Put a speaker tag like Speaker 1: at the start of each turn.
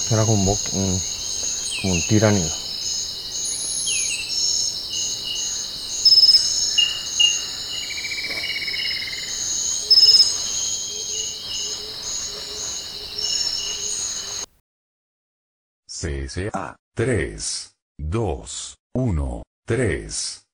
Speaker 1: Era como un tiránido.
Speaker 2: CSA, 3, 2, 1, 3.